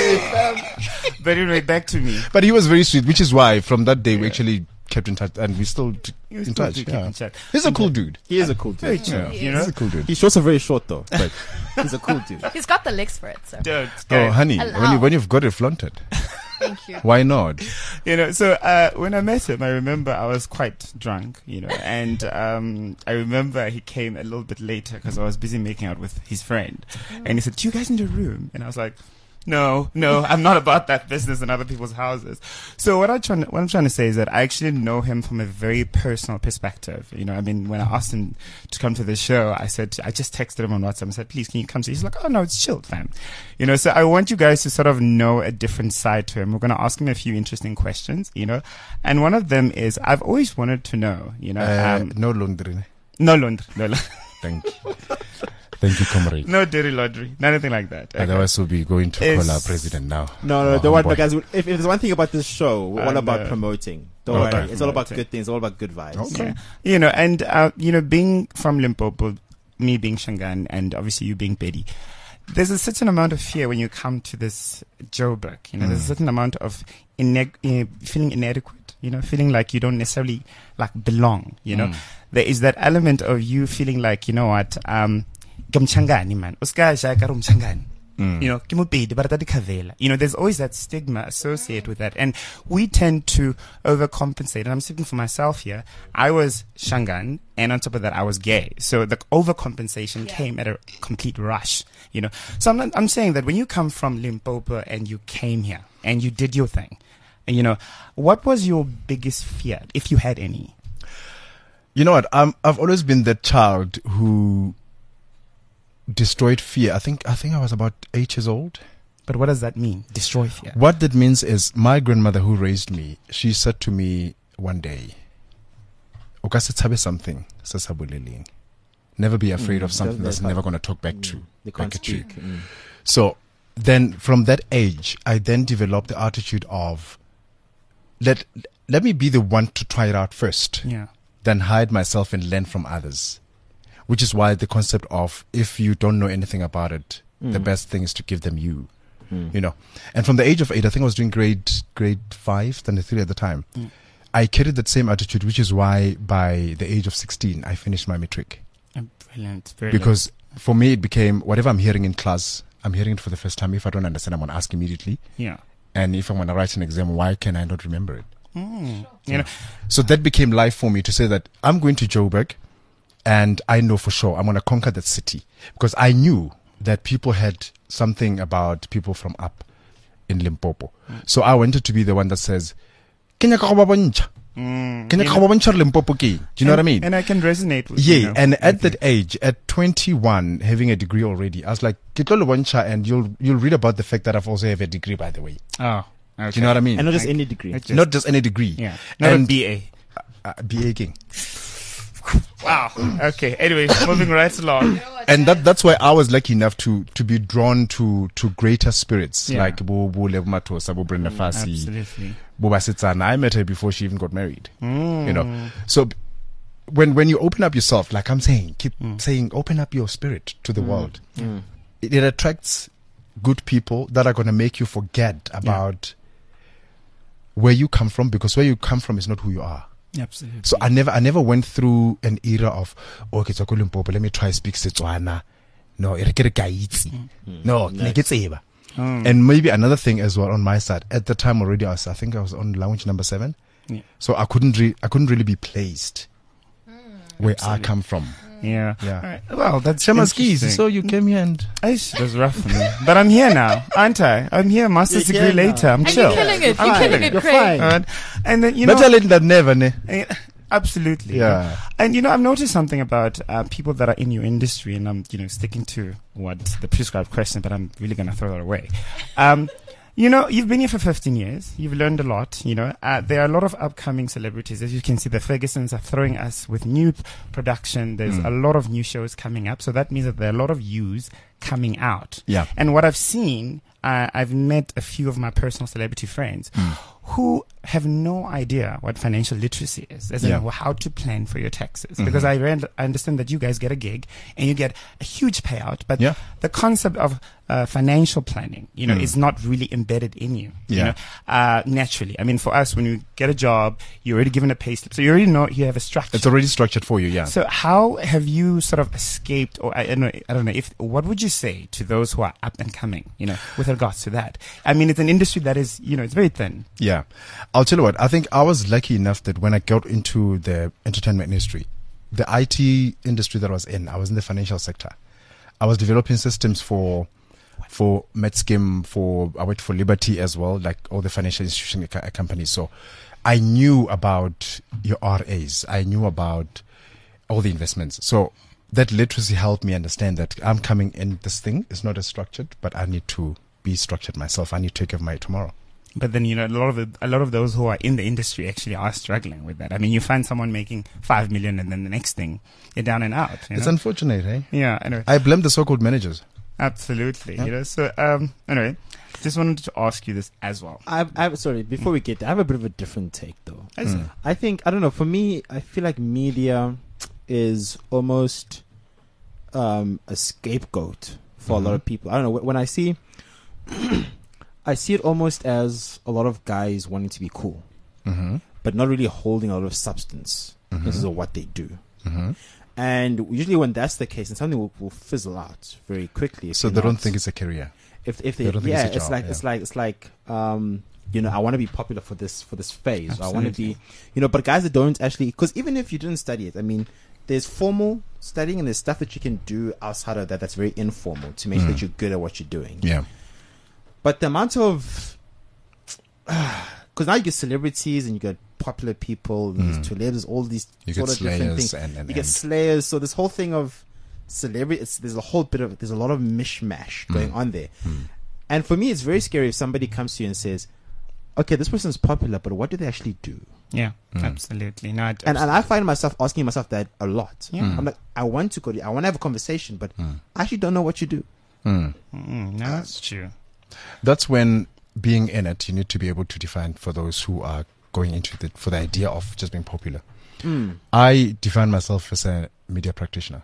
But anyway, back to me. but he was very sweet, which is why from that day we actually kept in touch, and we still t- You in still touch. do keep Yeah. in touch. He's a cool dude. He is a cool Very dude. chill, Yeah. you He's know. a cool dude. His shorts are very short though, but he's a cool dude. He's got the legs for it, so Don't, Oh, guys. honey, when, you, Allow. when you've got it flaunted, thank you. why not? You know, so uh, when I met him, I remember I was quite drunk, you know, and um, I remember he came a little bit later because I was busy making out with his friend, and he said, "Do you guys need a room?" And I was like, No, no, I'm not about that business in other people's houses. So what I'm trying to, what I'm trying to say is that I actually know him from a very personal perspective. You know, I mean, when I asked him to come to the show, I said, I just texted him on WhatsApp and said, please, can you come to? He's like, oh no, it's chilled, fam. You know, so I want you guys to sort of know a different side to him. We're going to ask him a few interesting questions, you know, and one of them is, I've always wanted to know, you know, Uh, um, no laundry. no laundry, no laundry. Thank you. Thank you, comrade. No dirty laundry. Nothing like that. Okay. Otherwise, we'll be going to It's- call our president now. No, no, Our don't worry, homeboy. guys. If, if there's one thing about this show, we're I all about know. promoting. Don't Okay. worry. It's all about Promoting. good things. It's all about good vibes. Okay. Yeah. You know, and, uh, you know, being from Limpopo, me being Shangan, and obviously you being Betty, there's a certain amount of fear when you come to this Joburg. You know, there's a certain amount of ine- uh, feeling inadequate, you know, feeling like you don't necessarily like belong, you know. Mm. There is that element of you feeling like, you know what, um, Gamchangani man. Uska shaka rumchangani. Mm. You know, ke Mopedi, ba rata dikhavela. You know, there's always that stigma associated with that. And we tend to overcompensate. And I'm speaking for myself here. I was Shangan, and on top of that, I was gay. So the overcompensation Yeah. came at a complete rush, you know. So I'm, not, I'm saying that when you come from Limpopo and you came here and you did your thing, and, you know, what was your biggest fear, if you had any? You know what? I'm, I've always been that child who destroyed fear. I think I think I was about eight years old. But what does that mean? Destroy fear. What that means is my grandmother who raised me, she said to me one day, "O ka se tshabe something, se sa boleleng. Never be afraid of something that's that's how- never going to talk back to They back can't at you." speak. Mm. So then from that age, I then developed the attitude of let let me be the one to try it out first, Yeah. then hide myself and learn from others. Which is why the concept of if you don't know anything about it, the best thing is to give them you. You know. And from the age of eight, I think I was doing grade grade five, then three at the time. Mm. I carried that same attitude, which is why by the age of sixteen I finished my matric. Uh, Brilliant. Very Because for me it became whatever I'm hearing in class, I'm hearing it for the first time. If I don't understand, I'm gonna ask immediately. Yeah. And if I'm gonna write an exam, why can I not remember it? Mm. You know, So that became life for me to say that I'm going to Joburg and I know for sure I'm going to conquer that city because I knew that people had something about people from up in Limpopo. So I wanted to be the one that says, "Kenya ka go ba bontsha? mm, Kenya you ka know, go ba bontsha Limpopo ke?" Do you know what I mean? And I can resonate with Yeah, you know, and at with you. that age, at twenty-one, having a degree already, I was like, "Ke tlo le bontsha," and you'll you'll read about the fact that I've also have a degree, by the way. Oh, okay. Do you know what I mean? And not just Like- any degree. Not just- Not just any degree. yeah, not and a B A. uh, B A king. Wow. Okay. Anyway, moving right along. And that that's why I was lucky enough to to be drawn to to greater spirits Yeah. like Bo Bo Lebo Matosa, Bo Brenda Fassie, Absolutely. Bo Basetsana. I met her before she even got married. Mm. You know, so b- when when you open up yourself, like I'm saying, keep Mm. saying, open up your spirit to the world. It, it attracts good people that are going to make you forget about where you come from, because where you come from is not who you are. Absolutely. So I never, I never went through an era of, okay, so Limpopo, let me try speak Setswana. No, e re ke re ke a itse. No, ke ne ke tseba. Mm. And maybe another thing as well on my side. At the time already, I was, I think I was on lounge number seven. Yeah. So I couldn't, re- I couldn't really be placed where I come from. Yeah. Yeah. All right. Well, that's Shema skis. interesting. So you came here and Aish, it was rough for me. But I'm here now, aren't I? I'm here, master's You're degree here now. later. I'm And chill. you're killing it. I'm You're fine. killing it, You're Craig. fine. Alright. And then, you know. better late than never, ne? Eh, Absolutely. Yeah. And you know, I've noticed something about uh, people that are in your industry, and I'm, you know, sticking to what the prescribed question, but I'm really going to throw that away. Um, you know, you've been here for fifteen years. You've learned a lot. You know, uh, there are a lot of upcoming celebrities. As you can see, the Fergusons are throwing us with new p- production. There's a lot of new shows coming up. So that means that there are a lot of views coming out. Yeah. And what I've seen, uh, I've met a few of my personal celebrity friends who have no idea what financial literacy is, as Yeah. in how to plan for your taxes. Because I, read, I understand that you guys get a gig and you get a huge payout, but Yeah. the concept of uh, financial planning, you know, is not really embedded in you. You Yeah. know, uh, naturally. I mean, for us, when you get a job, you're already given a pay slip, so you already know you have a structure. It's already structured for you, yeah. So how have you sort of escaped, or I, I don't know, I don't know if, what would you say to those who are up and coming, you know, with regards to that? I mean, it's an industry that is, you know, it's very thin. Yeah. I'll tell you what, I think I was lucky enough that when I got into the entertainment industry, the I T industry that I was in, I was in the financial sector. I was developing systems for for Metskim, for I worked for Liberty as well, like all the financial institution co- companies. So I knew about your R As. I knew about all the investments. So that literacy helped me understand that I'm coming in, this thing is not as structured, but I need to be structured myself. I need to take care of my tomorrow. But then, you know, a lot of the, a lot of those who are in the industry actually are struggling with that. I mean, you find someone making five million and then the next thing you're down and out. You It's know? unfortunate, eh? Yeah, anyway. I blame the so-called managers. Absolutely. You know, so, um, anyway, just wanted to ask you this as well. I've, I've, sorry, before we get there, I have a bit of a different take, though. Is it? I think, I don't know, for me, I feel like media is almost um, a scapegoat for a lot of people. I don't know, wh- when I see, I see it almost as a lot of guys wanting to be cool, Mm-hmm. but not really holding a lot of substance in terms of what they do. Mm-hmm. And usually when that's the case, then something will, will fizzle out very quickly. if So you're they don't not- think it's a career. if if they, they don't think yeah, it's a it's job, like yeah. it's like it's like um you know, I want to be popular for this for this phase. Or I want to Absolutely. be, you know, but guys that don't actually, because even if you didn't study it, I mean, there's formal studying and there's stuff that you can do outside of that that's very informal to make sure that you're good at what you're doing. Yeah. But the amount of, because now you get celebrities and you get popular people, and there's celebs, there's all these You sort get of different slayers things. and, and, You get and slayers. So this whole thing of celebrity, it's, there's a whole bit of, there's a lot of mishmash going on there. And for me, it's very scary if somebody comes to you and says, okay, this person's popular, but what do they actually do? Yeah, absolutely. No, I'd- And and I find myself asking myself that a lot. Yeah. I'm like, I want to go to, I want to have a conversation, but I actually don't know what you do. Mm. Mm, no, that's true. That's when being in it, you need to be able to define for those who are going into the for the idea of just being popular. I define myself as a media practitioner.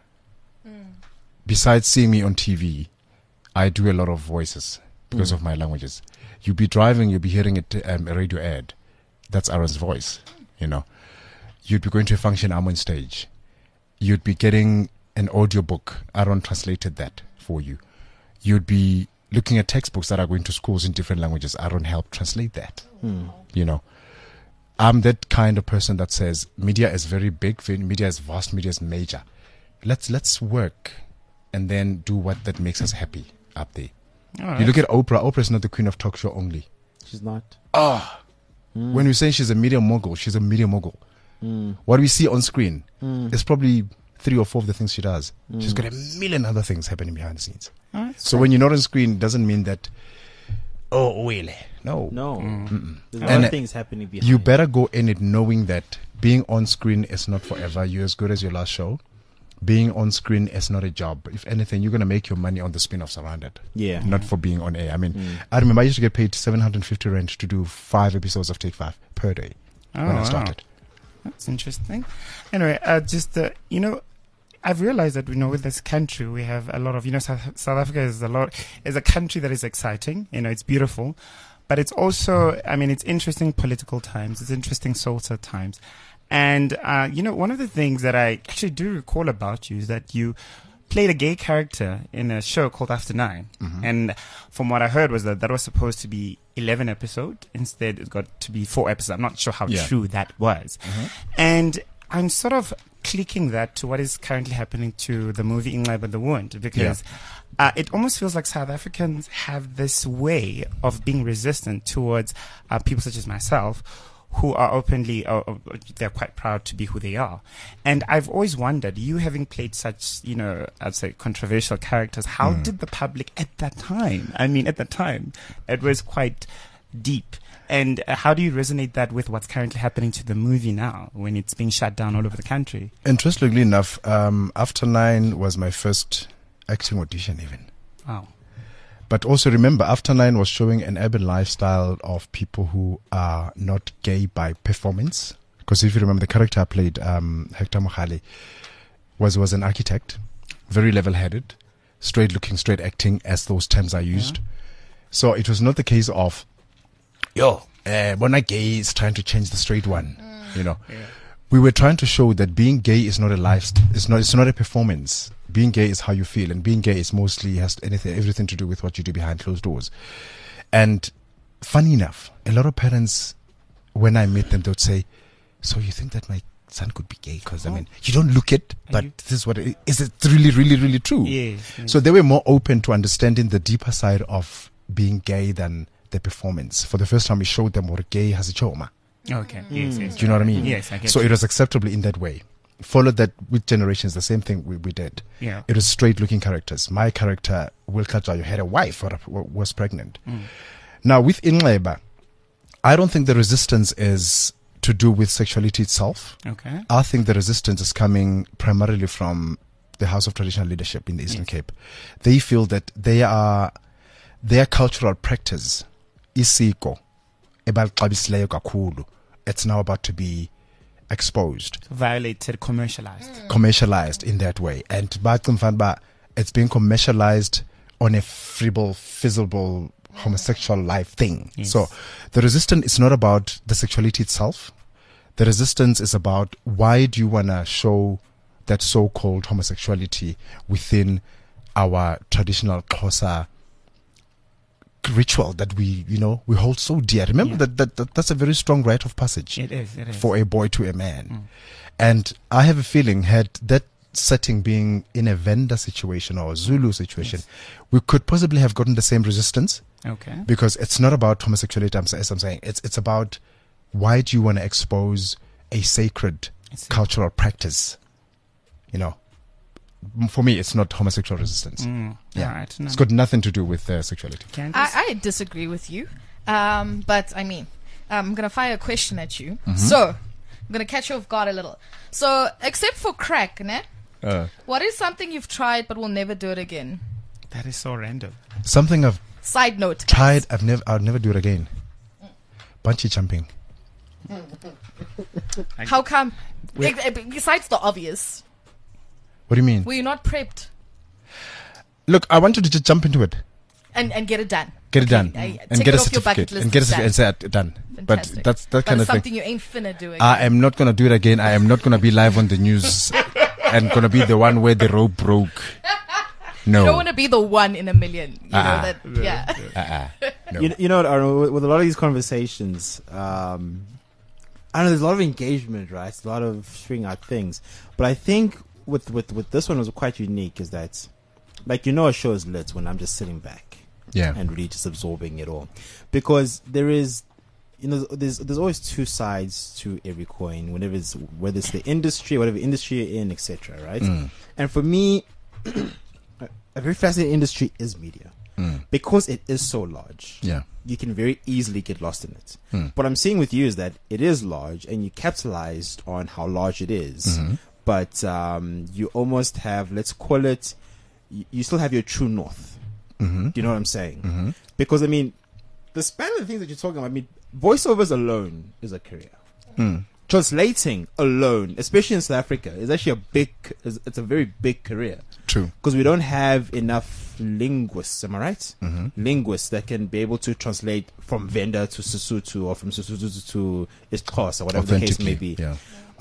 Besides seeing me on T V, I do a lot of voices because of my languages. You'll be driving, you'll be hearing it, um, a radio ad. That's Aaron's voice, you know. You'd be going to a function, I'm on stage. You'd be getting an audio book. Aaron translated that for you. You'd be looking at textbooks that are going to schools in different languages. Aaron helped translate that, you know. I'm that kind of person that says media is very big, ve- media is vast, media is major. Let's let's work and then do what that makes us happy up there. All You right. look at Oprah. Oprah is not the queen of talk show only. She's not. When we say she's a media mogul, she's a media mogul. What we see on screen is probably three or four of the things she does. She's got a million other things happening behind the scenes. All right. So when you're not on screen, doesn't mean that, oh, really? No. No. There's a lot And, of uh, things happening behind. You better go in it knowing that being on screen is not forever. You're as good as your last show. Being on screen is not a job. If anything, you're going to make your money on the spin-offs around it. Yeah. Not for being on air. I mean, I remember I used to get paid seven hundred fifty rand to do five episodes of Take Five per day Oh, when I wow. started. That's interesting. Anyway, uh, just, uh, you know, I've realized that, you know, with this country, we have a lot of, you know, South, South Africa is a lot, is a country that is exciting. You know, it's beautiful, but it's also, I mean, it's interesting political times. It's interesting social times. And, uh, you know, one of the things that I actually do recall about you is that you played a gay character in a show called After Nine. And from what I heard was that that was supposed to be eleven episodes. Instead, it got to be four episodes. I'm not sure how Yeah. true that was. And I'm sort of clicking that to what is currently happening to the movie Inqaba the Wound, because uh, it almost feels like South Africans have this way of being resistant towards uh, people such as myself, who are openly, uh, uh, they're quite proud to be who they are. And I've always wondered, you having played such, you know, I'd say controversial characters, how did the public at that time, I mean, at the time, it was quite deep. And uh, how do you resonate that with what's currently happening to the movie now, when it's being shut down all over the country? Interestingly enough, um, After Nine was my first acting audition even. Wow. But also remember, After Nine was showing an urban lifestyle of people who are not gay by performance. Because if you remember, the character I played, um, Hector Mohale, was, was an architect, very level-headed, straight-looking, straight acting, as those terms are used. So it was not the case of, yo, uh, Bona Gay is trying to change the straight one, you know. We were trying to show that being gay is not a lifestyle, it's not, it's not a performance. Being gay is how you feel, and being gay is mostly has anything, everything to do with what you do behind closed doors. And funny enough, a lot of parents, when I meet them, they would say, "So you think that my son could be gay?" Because I mean, you don't look it, but you- this is what it is. It really, really, really true? Yes, yes. So they were more open to understanding the deeper side of being gay than the performance. For the first time, we showed them what gay has a choma. Okay. Yes, yes. Do you know what I mean? Yes, I get So you. it was acceptable in that way. Followed that with generations, the same thing we, we did. Yeah. It was straight looking characters. My character, Will Kajayo, had a wife or a- was pregnant. Now with Inqaba, I don't think the resistance is to do with sexuality itself. Okay. I think the resistance is coming primarily from the House of Traditional Leadership in the Eastern Yes. Cape. They feel that they are their cultural practice, isiko, ebalixabisileyo kakhulu, it's now about to be exposed, Violated, commercialized. commercialized in that way. And ba- it's being commercialized on a fribble, fizzleable, homosexual life thing. Yes. So the resistance is not about the sexuality itself. The resistance is about why do you want to show that so-called homosexuality within our traditional Xhosa ritual that we, you know, we hold so dear. Remember Yeah. that, that, that that's a very strong rite of passage It is. It is. for a boy to a man. Mm. And I have a feeling, had that setting being in a Venda situation or a Zulu situation, Yes. we could possibly have gotten the same resistance, Okay. because it's not about homosexuality, I'm, sa- as I'm saying. It's, it's about why do you want to expose a sacred I see. cultural practice? You know, M- for me, it's not homosexual resistance. Mm. Yeah. All right. No. It's got nothing to do with uh, sexuality. Candace? I, I disagree with you. Um, but I mean, I'm going to fire a question at you. Mm-hmm. So, I'm going to catch you off guard a little. So, except for crack, ne? Uh, What is something you've tried but will never do it again? That is so random. something I've Side note. guys. tried, I've never, I'll never do it again. Bungee jumping. How come? Ex- eh, Besides the obvious, What do you mean? were you not prepped Look, I wanted to just jump into it. and, and get it done? Get it done, I- and take get it a off your bucket certificate, list and get a and certificate, and say uh, done. Fantastic. But that's that But kind it's of something thing. you ain't finna do again. I am not gonna do it again. I am not gonna be live on the news and gonna be the one where the rope broke. No. You don't want to be the one in a million. You Uh-uh. know that, yeah. uh-uh. No. You, you know what, Aaron, with, with a lot of these conversations, um, I don't know, there's a lot of engagement, right? It's a lot of figuring out things. But I think with, with, with this one was quite unique is that, like, you know, a show is lit when I'm just sitting back Yeah. and really just absorbing it all. Because there is, you know, there's there's always two sides to every coin, whenever it's, whether it's the industry, whatever industry you're in, et cetera, right? Mm. And for me, a, a very fascinating industry is media. Mm. Because it is so large, Yeah. you can very easily get lost in it. Mm. What I'm seeing with you is that it is large and you capitalized on how large it is. Mhm. But um, you almost have, let's call it, you, you still have your true north. Mm-hmm. Do you know what I'm saying? Mm-hmm. Because, I mean, the span of the things that you're talking about, I mean, voiceovers alone is a career. Mm. Translating alone, especially in South Africa, is actually a big, is- it's a very big career. True. Because we don't have enough linguists, am I right? Mhm. Linguists that can be able to translate from Venda to Sesotho or from Sesotho to Xhosa, or whatever the case may be. Yeah.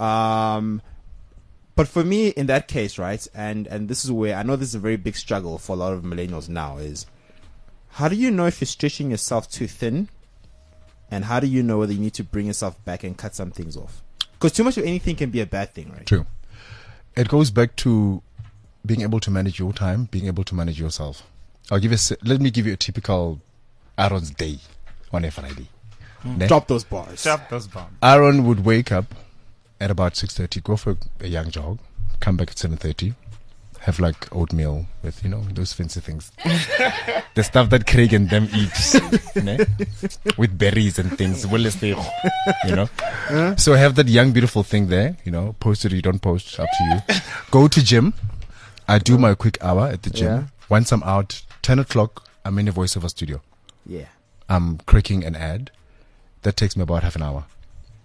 Um, but for me, in that case, right, and and this is where I know this is a very big struggle for a lot of millennials now is, how do you know if you're stretching yourself too thin, and how do you know whether you need to bring yourself back and cut some things off? Because too much of anything can be a bad thing, right? True. It goes back to being able to manage your time, being able to manage yourself. I'll give you. a se- Let me give you a typical Aaron's day on a Friday. Ne? Drop those bars. Stop those bombs. Aaron would wake up at about six thirty, go for a young jog, come back at seven thirty, have like oatmeal with, you know, those fancy things. The stuff that Craig and them eat, ne? With berries and things. Well, let's say, you know. So have that young, beautiful thing there, you know, post it or you don't post, up to you. Go to gym. I do my quick hour at the gym. Yeah. Once I'm out, ten o'clock, I'm in a voiceover studio. Yeah. I'm cracking an ad. That takes me about half an hour.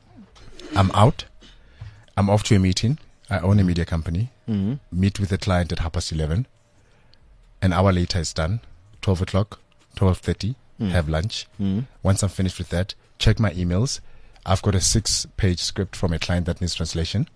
I'm out. I'm off to a meeting. I own a media company. Mm-hmm. Meet with a client at half past eleven. An hour later, it's done. Twelve o'clock, twelve thirty. Mm. Have lunch. Mm-hmm. Once I'm finished with that, check my emails. I've got a six-page script from a client that needs translation.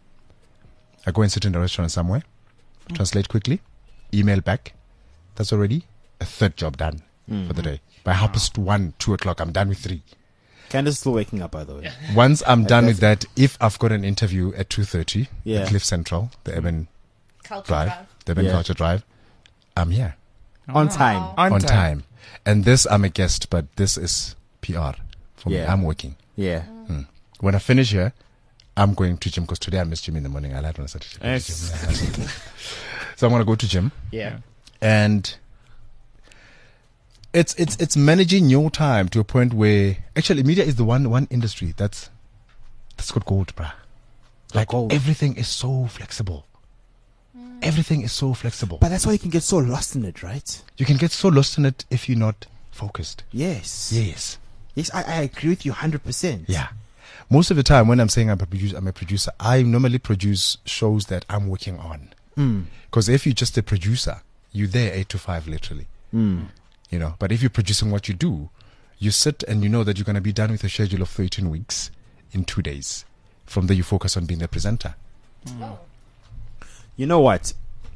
I go and sit in a restaurant somewhere, translate quickly, email back. That's already a third job done for the day. By half past one, two o'clock, I'm done with three. Candace is still waking up, by the way. Once I'm I done guess- with that, if I've got an interview at two thirty, Yeah. at Cliff Central, the Urban Culture Drive, drive. the Urban Yeah. Culture Drive, I'm here On time. On, on time. time. And this, I'm a guest, but this is P R for me. Yeah. I'm working. Yeah. When I finish here, I'm going to gym because today I missed gym in the morning. I like when I started to go to Yes. gym. So I'm going to go to gym. Yeah. And it's it's it's managing your time to a point where actually media is the one one industry that's that's got gold, bruh. Like gold. everything is so flexible. Everything is so flexible. But that's why you can get so lost in it, right? You can get so lost in it if you're not focused. Yes. Yes. Yes, I, I agree with you one hundred percent. Yeah. Most of the time when I'm saying I'm a producer, I'm a producer, I normally produce shows that I'm working on. Because if you're just a producer, you're there eight to five literally. Mm. You know, but if you're producing what you do, you sit and you know that you're going to be done with a schedule of thirteen weeks in two days. From there, you focus on being the presenter. Mm. You know what?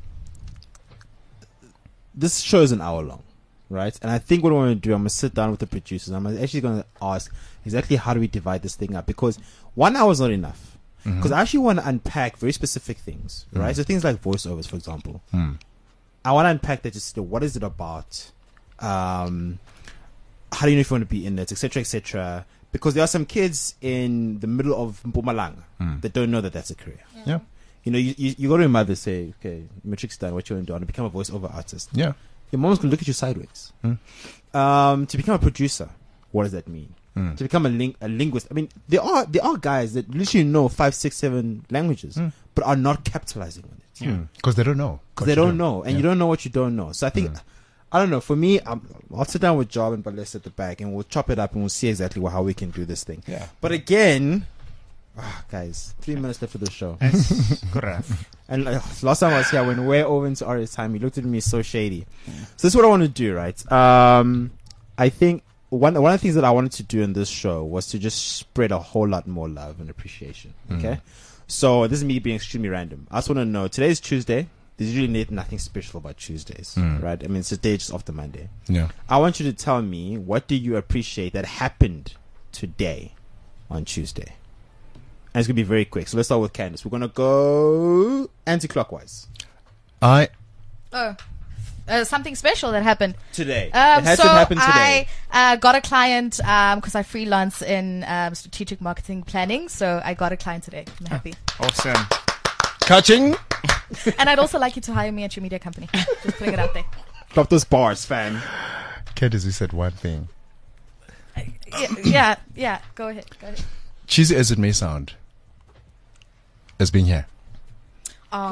This show is an hour long, right? And I think what I want to do, I'm going to sit down with the producers. I'm actually going to ask exactly how do we divide this thing up? Because one hour is not enough. Because mm-hmm. I actually want to unpack very specific things, right? Mm. So things like voiceovers, for example. Mm. I want to unpack that, just what is it about? Um, how do you know if you want to be in it, et cetera, et cetera. Because there are some kids in the middle of Mpumalanga mm. that don't know that that's a career. Yeah. yeah. You know, you, you, you go to your mother, say, okay, matric's done, what you want to do? I want to become a voiceover artist. Yeah. Your mom's going to look at you sideways. Mm. Um, to become a producer, what does that mean? Mm. To become a, ling- a linguist. I mean, there are there are guys that literally know five, six, seven languages, mm. but are not capitalizing on it. Because mm. they don't know. Because they don't, don't know. And yeah. you don't know what you don't know. So I think, mm. I don't know, for me, I'm, I'll sit down with Job and Balest at the back and we'll chop it up and we'll see exactly how we can do this thing. Yeah. But again, oh, guys, three minutes left of the show. And uh, last time I was here, I went way over into Ari's time. He looked at me so shady. Yeah. So this is what I want to do, right? Um, I think one one of the things that I wanted to do in this show was to just spread a whole lot more love and appreciation. Okay, mm. So this is me being extremely random. I just want to know. Today's Tuesday. There's really nothing special about Tuesdays, mm. right? I mean, it's a day just after Monday. Yeah. I want you to tell me, what do you appreciate that happened today on Tuesday? And it's going to be very quick. So let's start with Candace. We're going to go anti-clockwise. I... Oh. Uh, something special that happened today. Um, it has so to happen today. I uh, got a client because um, I freelance in um, strategic marketing planning. So I got a client today. I'm happy. Awesome. Catching. And I'd also like you to hire me at your media company. Just putting it out there. Drop those bars, fam. Candace, you said one thing. Uh, yeah, yeah, yeah. Go ahead. Go ahead. Cheesy as it may sound, as being here. Aww.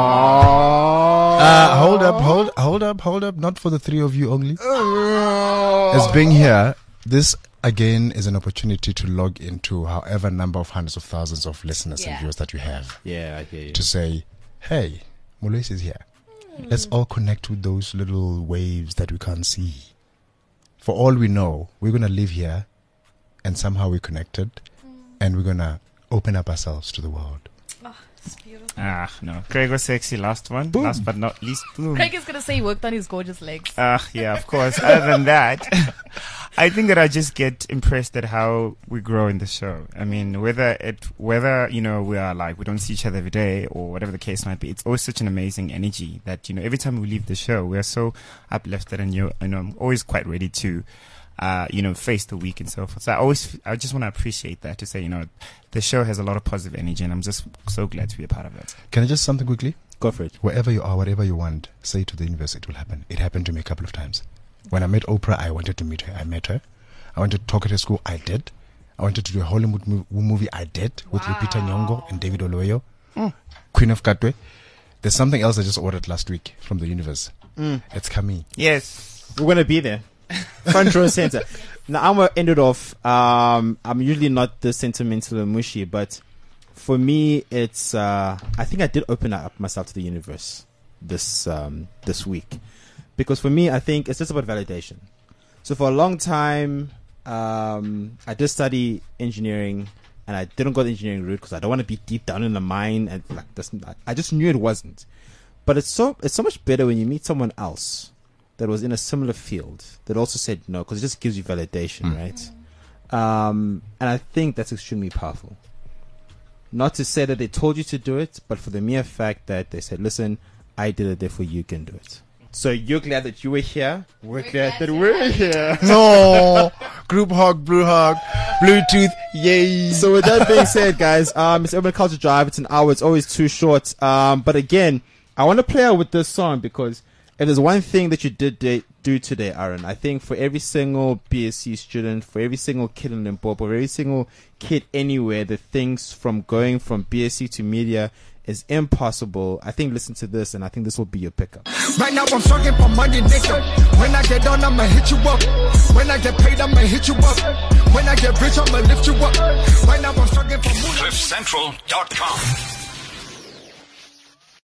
Uh, hold up, hold, hold up, hold up. Not for the three of you only. As being here, this again is an opportunity to log into however number of hundreds of thousands of listeners yeah. and viewers that you have. Yeah, I hear you. To say, hey, Molwesi is here. Mm. Let's all connect with those little waves that we can't see. For all we know, we're going to live here and somehow we're connected mm. and we're going to open up ourselves to the world. Oh, it's beautiful. Ah, no. Craig was sexy, last one. Boom. Last but not least, boom. Craig is going to say he worked on his gorgeous legs. Ah, uh, yeah, of course. Other than that, I think that I just get impressed at how we grow in the show. I mean, whether it, whether, you know, we are like, we don't see each other every day or whatever the case might be, it's always such an amazing energy that, you know, every time we leave the show, we are so uplifted and, you know, I'm always quite ready to, uh, you know, face the week and so forth. So I always, I just want to appreciate that, to say, you know, the show has a lot of positive energy and I'm just so glad to be a part of it. Can I just something quickly? Go for it. Wherever you are, whatever you want, say to the universe, it will happen. It happened to me a couple of times. When I met Oprah, I wanted to meet her. I met her. I wanted to talk at her school. I did. I wanted to do a Hollywood movie. I did. With wow. Lupita Nyong'o and David Oloyo. Mm. Queen of Katwe. There's something else I just ordered last week from the universe. Mm. It's coming. Yes. We're going to be there. Front row center. Now, I'm going to end it off. Um, I'm usually not the sentimental or mushy, but for me, it's, uh, I think I did open up myself to the universe this, um, this week. Because for me, I think it's just about validation. So for a long time, um, I did study engineering, and I didn't go the engineering route because I don't want to be deep down in the mine, and like this, I just knew it wasn't. But it's so it's so much better when you meet someone else that was in a similar field that also said no, because it just gives you validation, mm. right? Um, and I think that's extremely powerful. Not to say that they told you to do it, but for the mere fact that they said, "Listen, I did it, therefore you can do it." So you're glad that you were here. We're, we're glad, glad that we're here. No, group hug, blue hug, Bluetooth, yay. So with that being said, guys, um, it's Urban Culture Drive. It's an hour. It's always too short. Um, but again, I want to play out with this song because if there's one thing that you did do today, Aaron. I think for every single B S C student, for every single kid in Limpopo, for every single kid anywhere that thinks from going from B S C to media is impossible, I think listen to this, and I think this will be your pickup. Right now I'm struggling for money, nigga. When I get on, I'ma hit you up. When I get paid, I'ma hit you up. When I get rich, I'ma lift you up. Right now I'm struggling for money. cliff central dot com